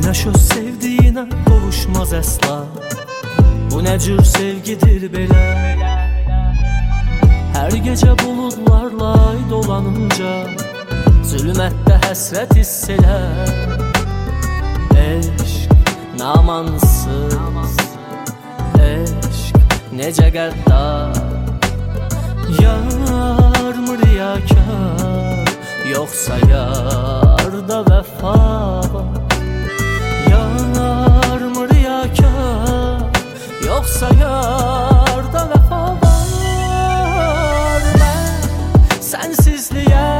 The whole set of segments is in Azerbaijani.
Günəş öz sevdiyinə qovuşmaz əsla. Bu nə cür sevgidir belə? Hər gecə buludlarla ay dolanınca zülmətdə həsrət hiss elər. Eşq namansız, eşq necə qəddar. Yarmı riyakar, yoxsa yarda vəfa var? Yarmı riyakar, yoxsa yarda vəfa var? Mən sənsizliyə,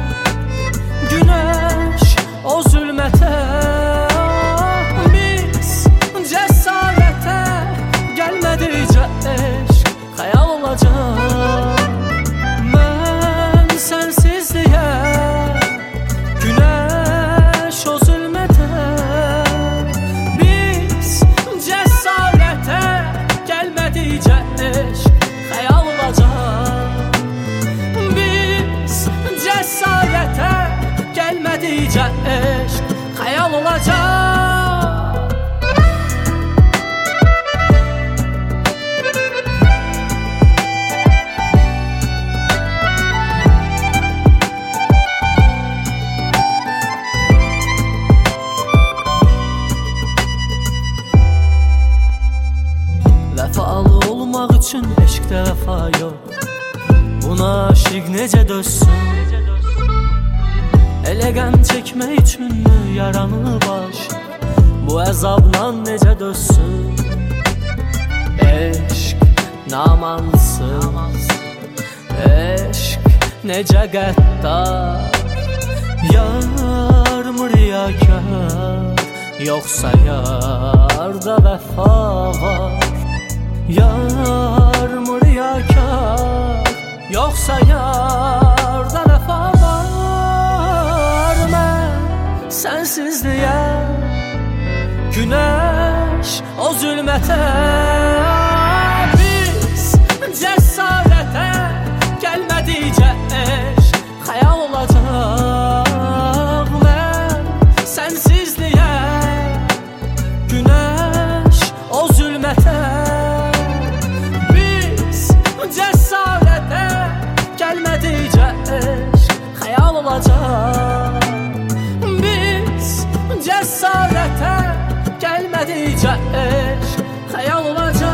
günəş o zülmətə, biz cəsarətə gəlmədikcə eşq xəyal olacaq. Mən sənsizliyə, günəş o zülmətə, biz cəsarətə gəlmədikcə eşq xəyal olacaq. Biz cəsarətə gəlmədikcə eşq xəyal olacaq. Vəfalı olmaq üçün eşqdə vəfa yox. Buna aşiq necə dözsün? Elə qəm çəkmək üçünmü yaranı baş? Bu əzabla necə dözsün? Eşq namansız, eşq necə qəddar. Yarmı riyakar, yoxsa yarda vəfa var? Yarmı riyakar, yoxsa yarda vəfa var? Mən sənsizliyə, günəş o zülmətə, biz cəsarətə gəlmədikcə eşq xəyal olacaq. Mən sənsizliyə, günəş o zülmətə, cəsarətə gəlmədikcə eşq xəyal olacaq. Biz cəsarətə gəlmədikcə eşq xəyal olacaq.